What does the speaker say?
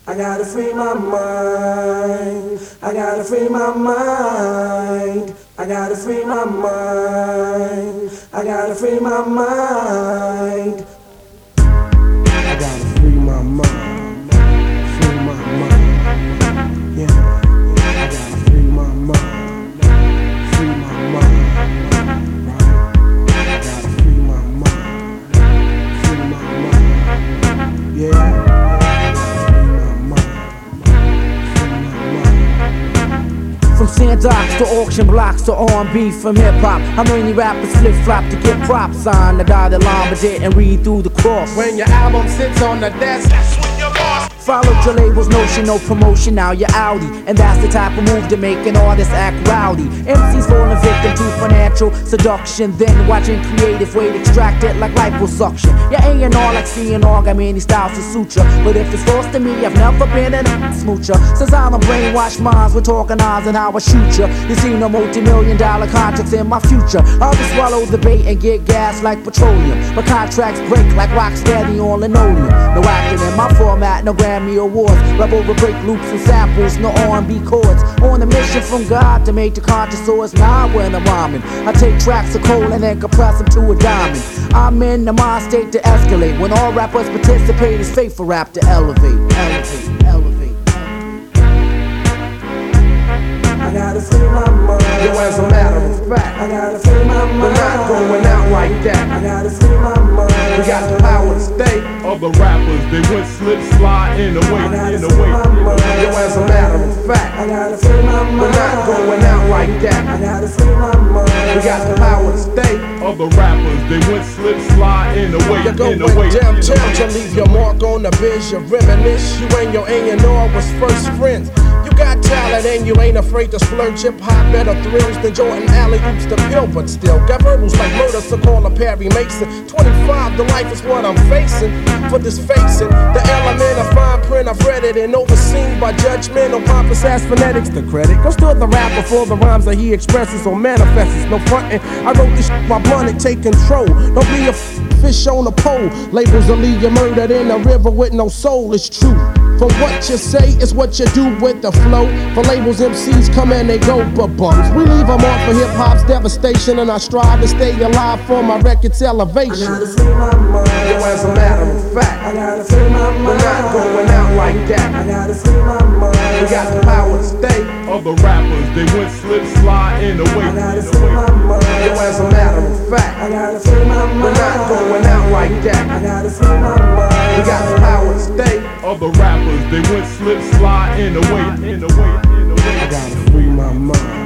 I gotta free my mind. I gotta free my mind. I gotta free my mind. I gotta free my mind. I gotta free my mind. Free my mind. Yeah. I gotta free my mind. Free my mind. Right. I gotta free my mind. Free my mind. Yeah. From sand-docks to auction blocks to R&B from hip-hop, how many rappers flip-flop to get props? Sign the dotted line but didn't read through the cross. When your album sits on the desk, that's when you're lost. Followed your label's notion, no promotion, now you're outie. And that's the type of move to make an artist act rowdy. MCs falling victim to financial seduction, then watching creative way to extract it like liposuction. Your A&R like C&R, got many styles to suture. But if it's forced to me, I've never been a smoocher. Since I don't brainwash minds with talking eyes and how I shoot ya. You see no multi-million-dollar contracts in my future. I'll just swallow the bait and get gas like petroleum. But contracts break like rock steady on linoleum. No acting in my format, no Grammy Awards. Rebel will break loops and samples, no R&B chords. On a mission from God to make the conscious source. Nah, when I'm rhyming, I take tracks of coal and then compress them to a diamond. I'm in the mind state to escalate. When all rappers participate, it's fate for rap to elevate. Elevate, elevate. I gotta free my mind. Yo, as a matter of fact, I gotta free my mind. we're not going out like that. I gotta free my mind. We got the power to stay. Other rappers, they went slip, slide in the way, in the way. Yo, as a matter of fact, I gotta free my mind. we're not going out like that. I gotta free my mind. We got the power to stay. Other rappers, they went slip, slide in the way, You're in the going way. downtown to leave your mark on the biz. You reminisce, you and your A&R was first friends. You got talent and you ain't afraid to splurge. Hip-hop better thrills than Jordan alley-oops to pill. But still, got verbals like murder, so call a Perry Mason. 25, the life is what I'm facing. For this facing, the element of fine print, I've read it and overseen by judgmental pompous ass phonetics. The credit goes to the rapper for the rhymes that he expresses or manifests. No frontin', I wrote this shit while blunted, take control. Don't be a fish on a pole. Labels will leave you murdered in a river with no soul, it's true. For what you say is what you do with the flow. For labels, MCs come and they go, but bums. We leave them off for hip-hop's devastation, and I strive to stay alive for my record's elevation. I gotta free my mind. Yo, as a matter of fact, I gotta free my mind. we're not going out like that. I gotta free my mind. We got the power to stay. Other rappers, they went slip, slide in the way, I gotta in the free way. my mind. Yo, as a matter of fact, I gotta free my mind. we're not going out like that. I gotta free my mind. We got the power to stay. Other rappers, they went slip, slide in the way, in the way, in the way. I gotta free my mind.